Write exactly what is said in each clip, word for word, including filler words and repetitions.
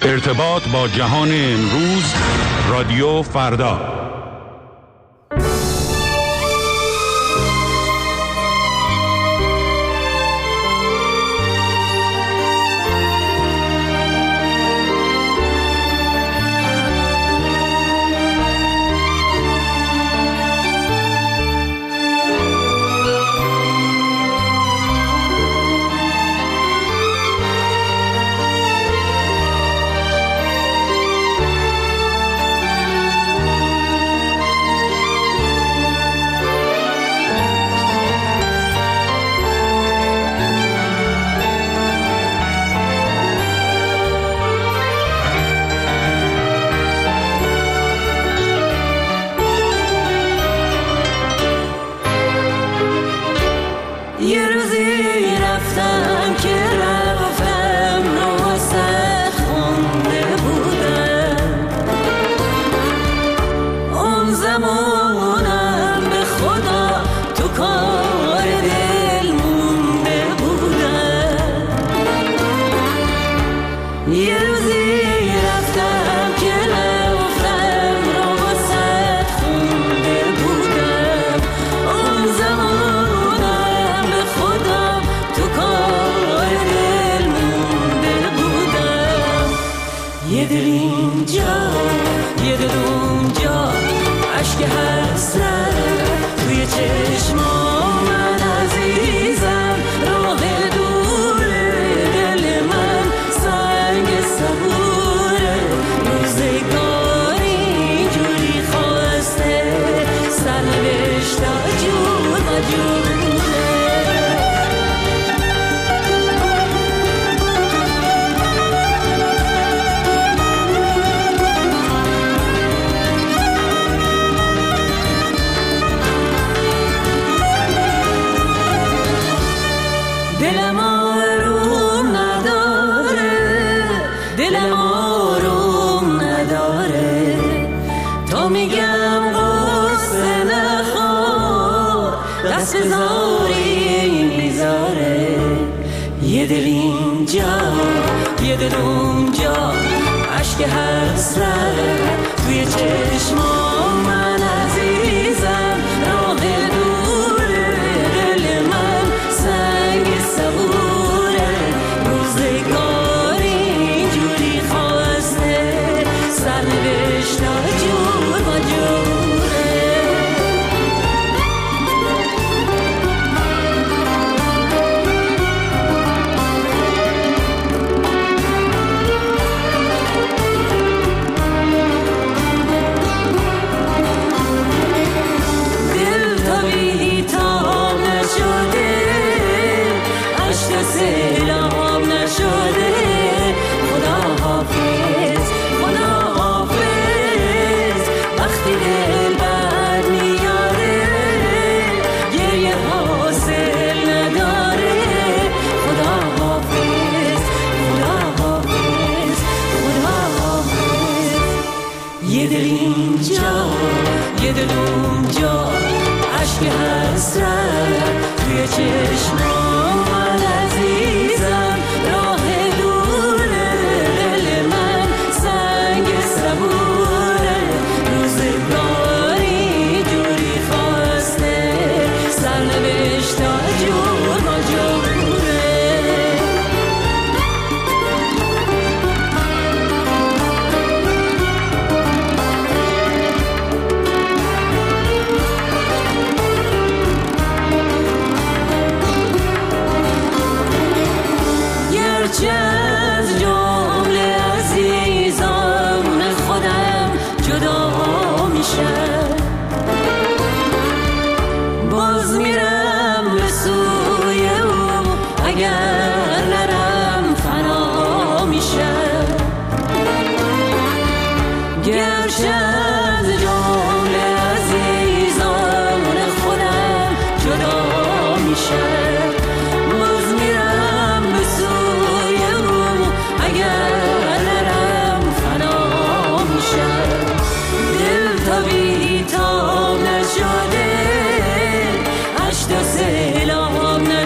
ارتباط با جهان امروز، رادیو فردا.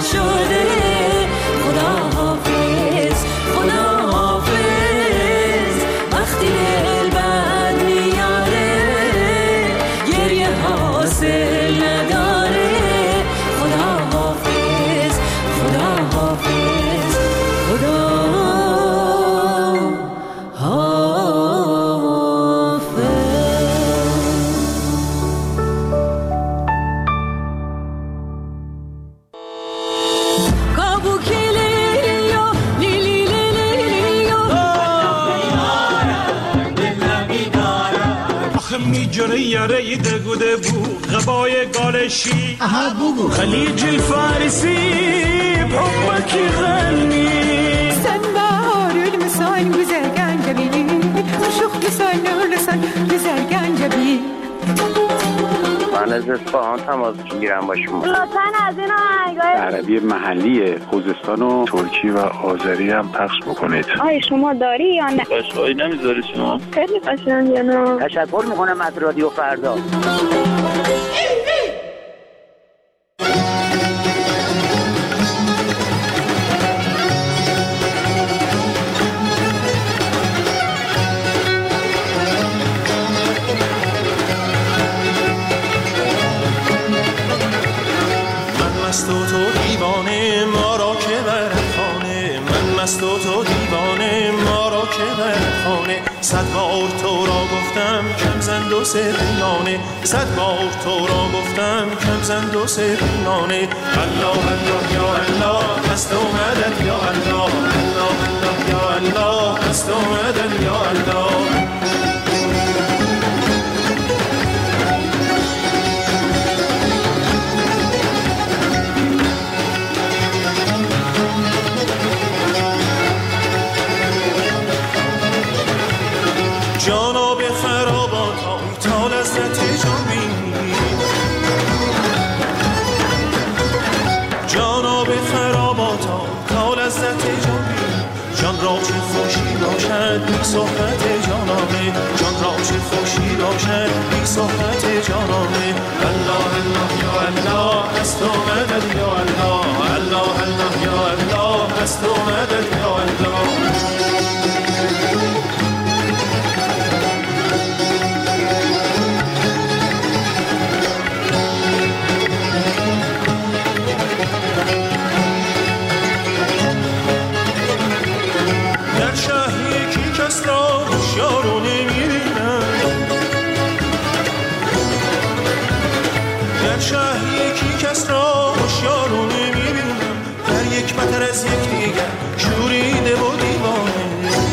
خدا حافظ، خدا حافظ. جره یاره دگوده بو غبای گالشی اها بوگو خلیج الفارسی بحبك يغني سنبار المسان وزرقان جبين وشوخ لسان ولسان وزرقان جبين من از اصفهان تماس میگیرم با شما. لطفاً از این آهنگای عربی محلی خوزستان و ترکی و آذری هم پخش بکنید. آی شما داری یا نه؟ قشقایی نمیذاری شما؟ خیلی قشنگه نه؟ تشکر میکنم از رادیو فردا. مست و تو دیوانه ما را که برد خانه من مست و تو دیوانه ما را که برد خانه صد بار تو را گفتم کم زند و سرینانه صد بار تو را گفتم کم زند و سرینانه الله الله یا الله هست اومدن یا الله الله الله یا الله هست اومدن یا الله جانا به خرابات تا لذت جان بینی جانا به خرابات تا لذت جان بینی جان را چه خوشی باشد بی صحبت جانانه جان را چه خوشی باشد بی صحبت جانانه الله الله یا الله هست اومدن یا الله الله الله یا الله هست اومدن یا الله بتر از یک دیگر شوریده و دیوانه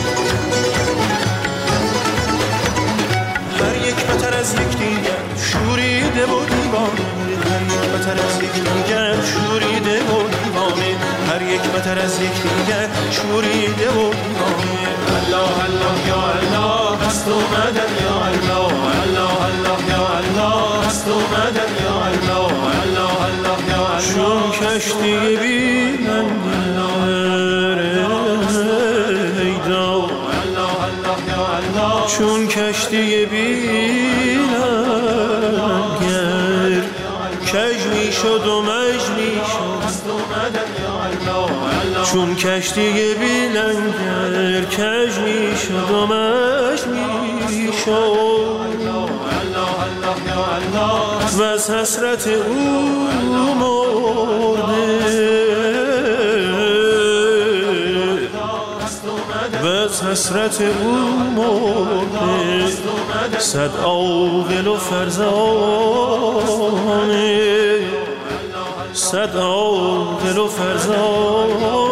هر یک بتر از یک دیگر شوریده و دیوانه هر یک بتر از یک دیگر شوریده و دیوانه هر یک بتر از یک دیگر شوریده و دیوانه الله الله یا الله هست اومدن یا الله الله الله یا الله هست اومدن یا الله الله الله یا الله چون کشتی بیننده چون کشتی بینگر کج می شد و مج می شد چون کشتی بینگر کج می شد و مج می شد و از حسرت او مرده از حسرت او مرده صد عاقل و فرزانه صد عاقل و فرزانه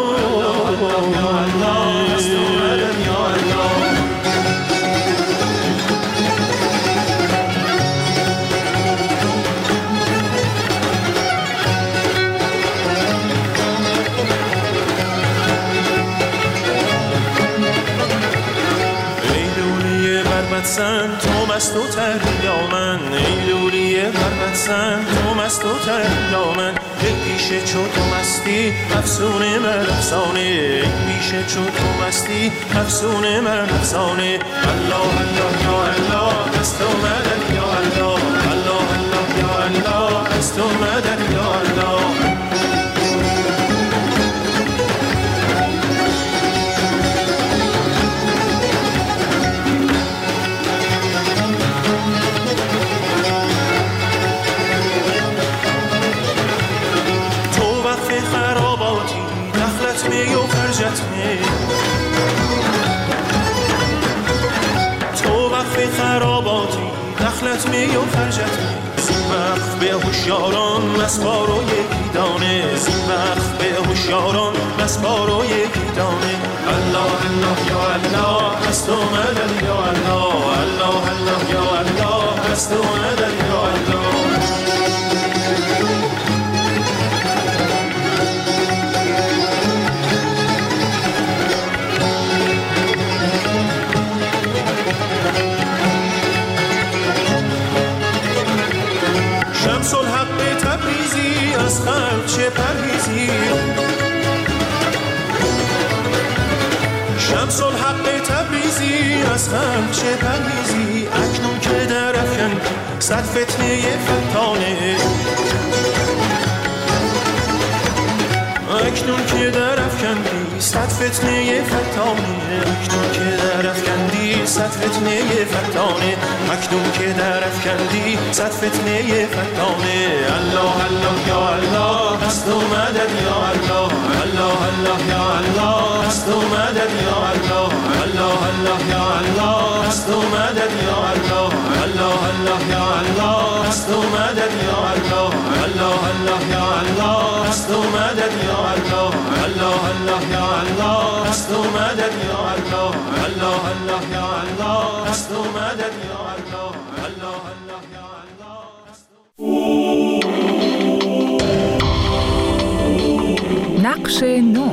سن تو مست و تریا من ای لولی غربت سن تو مست و تریا من یک پیشه چو تو مستی افسونه من افسانه یک پیشه چو تو مستی افسونه من افسانه الله الله یا الله هست اومدن یا الله الله الله یا الله هست اومدن یا الله تو وقف خراباتی دخلت می و خرجت می زین وقف به هوشیاران مسبار و یکی دانه زین وقف به هوشیاران مسبار و یکی دانه الله الله یا الله هست اومدن یا الله الله الله یا الله دست اومدن یا الله. شمس الحق تبریزی از خلق چه پرهیزی، شمس الحق تبریزی از خلق چه پرهیزی، اکنون که در افکن صد فتنه فتانه، اکنون که در افکندی صد فتنه فتانه، اکنون که در افکندی صد فتنه فتانه، اکنون که در افکندی صد فتنه فتانه. الله الله یا الله دست اومدن یا الله، الله الله یا الله دست اومدن یا الله، الله الله یا الله دست اومدن یا الله، الله الله یا الله دست اومدن یا الله، الله الله یا الله دست اومدن یا الله، الله الله یا الله دست اومدن یا الله، الله الله یا الله دست اومدن یا الله، الله الله یا الله. نقش نو.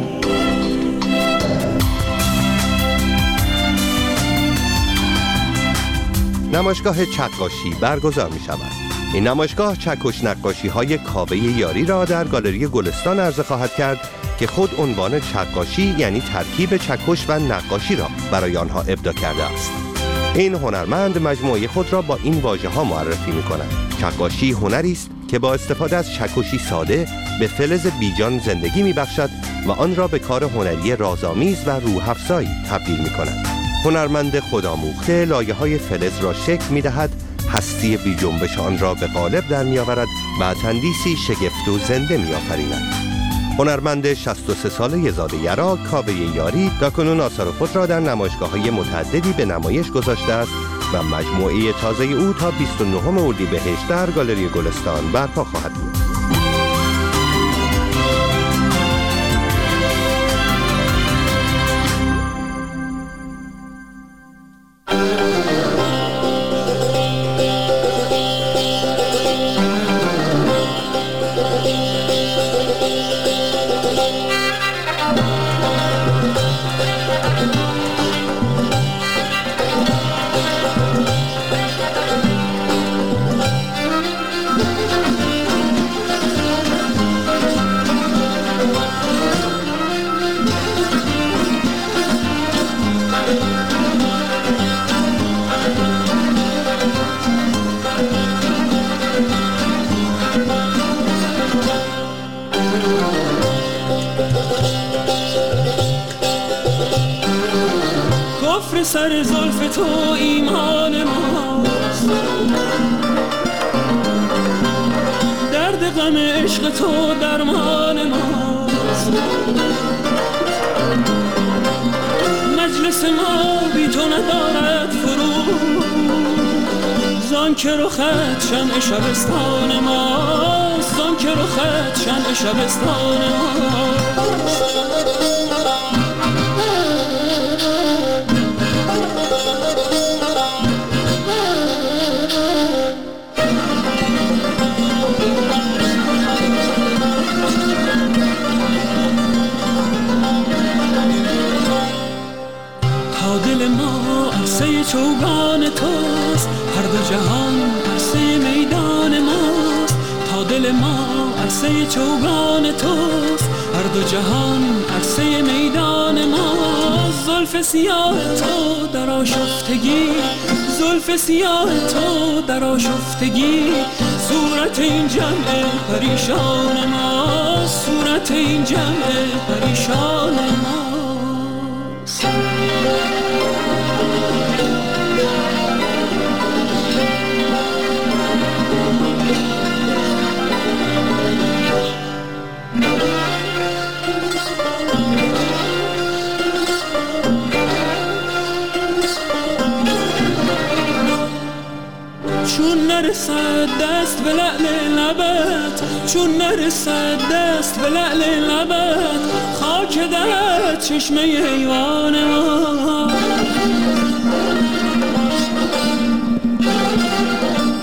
نمایشگاه چکاشی برگزار می شود. این نمایشگاه چکش نقاشی های کاوه یاری را در گالری گلستان عرضه خواهد کرد که خود عنوان چکاشی یعنی ترکیب چکش و نقاشی را برای آنها ابداع کرده است. این هنرمند مجموعه خود را با این واژه ها معرفی می کند. چکاشی هنری است که با استفاده از چکشی ساده به فلز بیجان زندگی می بخشد و آن را به کار هنری رازآمیز و روح افزایی تبدیل می کند. هنرمند خودآموخته لایه های فلز را شکل می دهد، هستی بی جنبش آن را به قالب در می آورد و تندیسی شگفت و زنده می آفریند. هنرمند شصت و سه ساله زاده یرا کاوه یاری تاکنون آثار خود را در نمایشگاه‌های متعددی به نمایش گذاشته است و مجموعه تازه او تا بیست و نهم اردیبهشت در گالری گلستان برپا خواهد بود. سر زلف تو ایمان ماست، درد غم عشق تو درمان ماست، مجلس ما بی تو ندارد فرو، زان که رخت شمع شبستان ماست، زان که رخت شمع شبستان ماست. چوگان توست، هر دو جهان عرصه میدان ماست، تا دل ما عرصه چوگان توست، هر دو جهان عرصه میدان ماست. زلف سیاه تو در آشفتگی، زلف سیاه تو در آشفتگی، صورت این جمع پریشان ماست، صورت این جمع پریشان ماست. چون نرسد دست به لعل لبت، چون نرسد دست به لعل لبت، خاک در چشمه حیوان ما.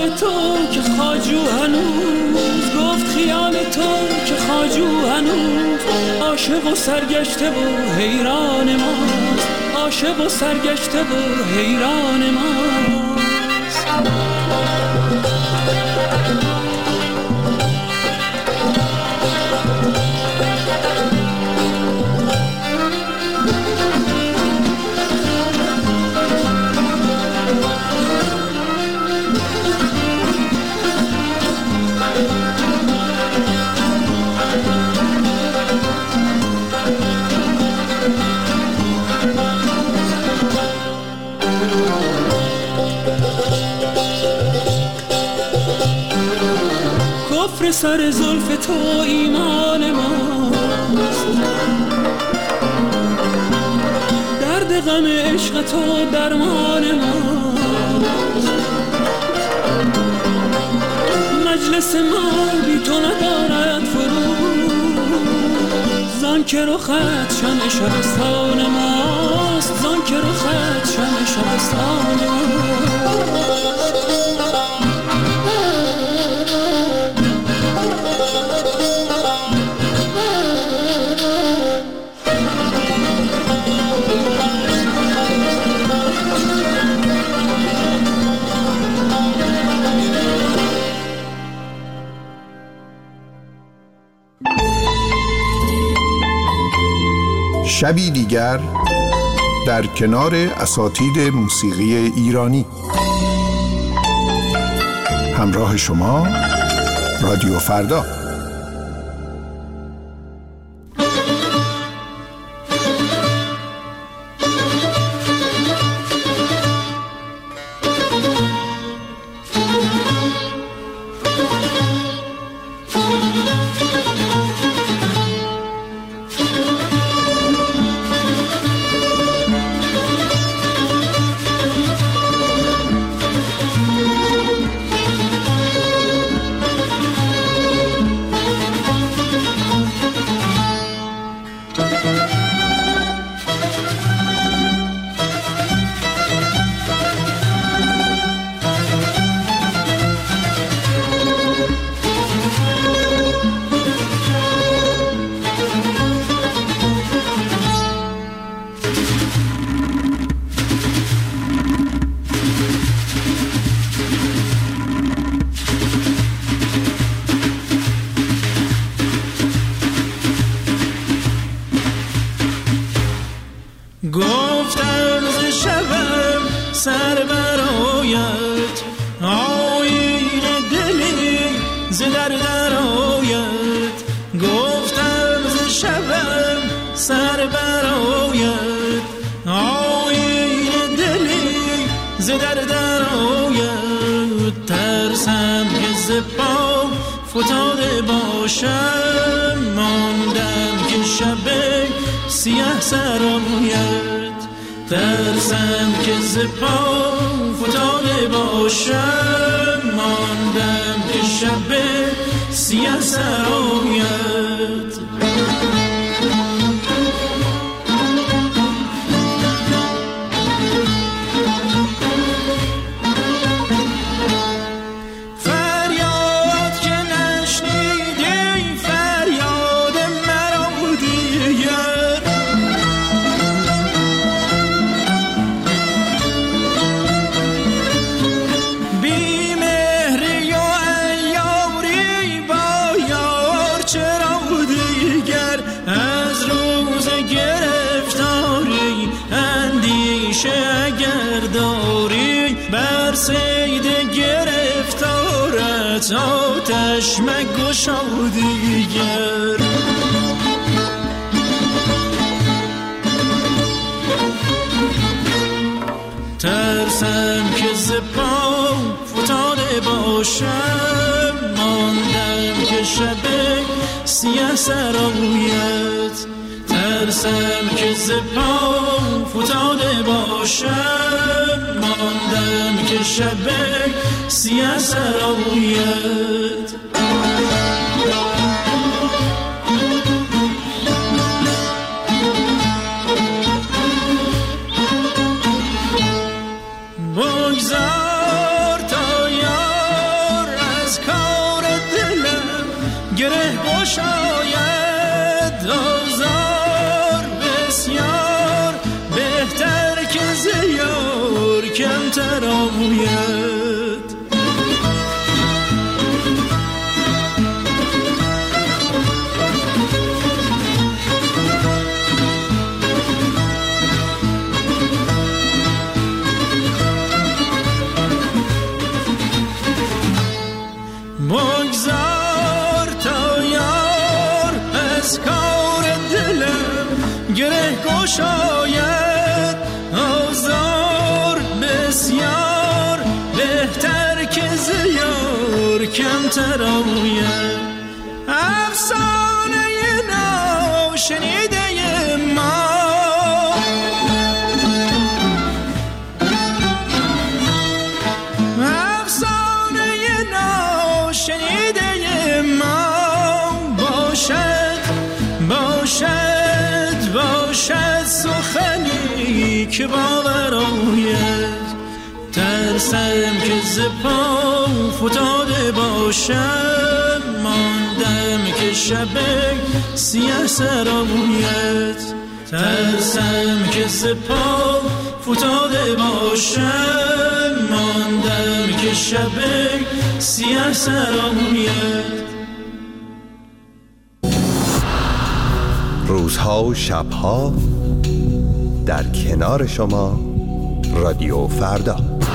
تو که خواجو هنوز، گفت خیال تو که خواجو هنوز عاشق و سرگشته و حیران ماست، عاشق و سرگشته و حیران ماست. کفر سر زلف تو ایمان ماست، درد غم عشق تو درمان ماست. مجلس ما بی تو ندارد فرو، زان که رخت شمع شبستان ماست، زان که رخت شمع شبستان ماست. شبی دیگر در کنار اساتید موسیقی ایرانی. همراه شما رادیو فردا. گفتم ز شبم سر برآید، آیین دلی ز در درآید. گفتم ز شبم سر برآید، آیین دلی ز در درآید. ترسم که ز پا فتاده باشم، ماندم که شب سیاه سر آید. ترسم که ز پا فتاده باشم، ماندم که شب سیاه سر آید. آتش مگشا دیگر. ترسم که ز پا فتاده باشم، ماندم که شب سیاه سر آید. ترسم که ز پا فتاده باشم، ماندم که شب سیاه سر آید. بگذار تا یاد گره گشاید آزار بسیار بهتر که زیار کمتر آید افسانه ناشنیده ما افسانه ناشنیده ما باشد باشد باشد سخنی که باور آید ترسم که ز پا فتاده باشم ماندم که شب سیه سر آید ترسم که ز پا فتاده باشم ماندم که شب سیه سر آید روزها و شبها در کنار شما رادیو فردا.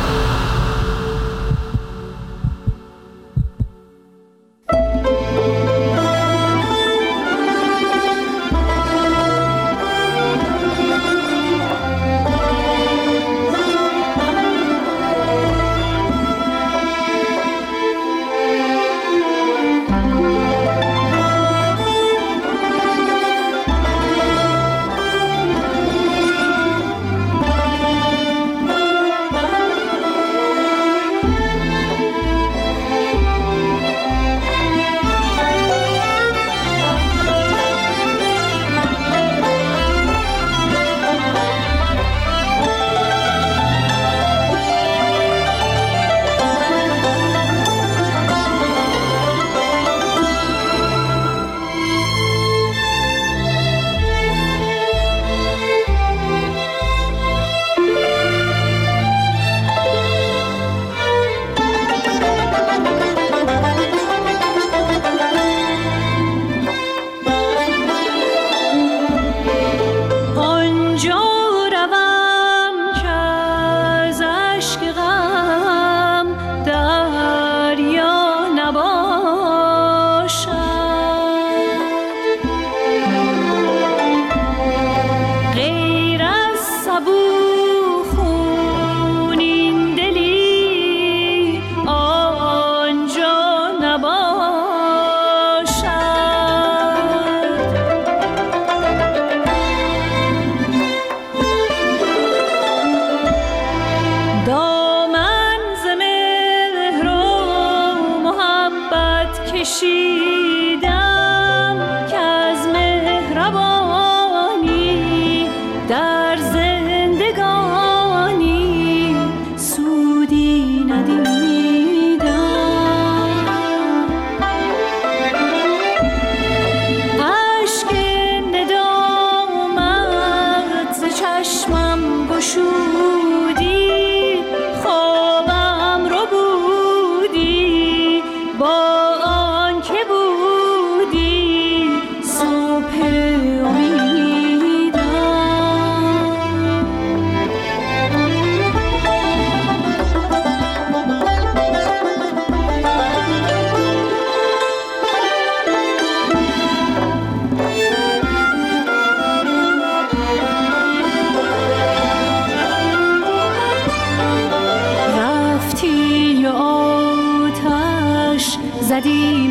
زدی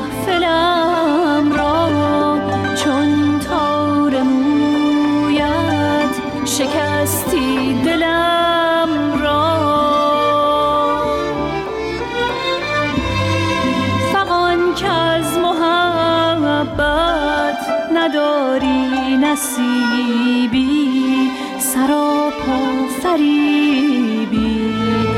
محفلم را چون تار مویت شکستی دلم را فغان که از محبت نداری نصیبی سراپا فریبی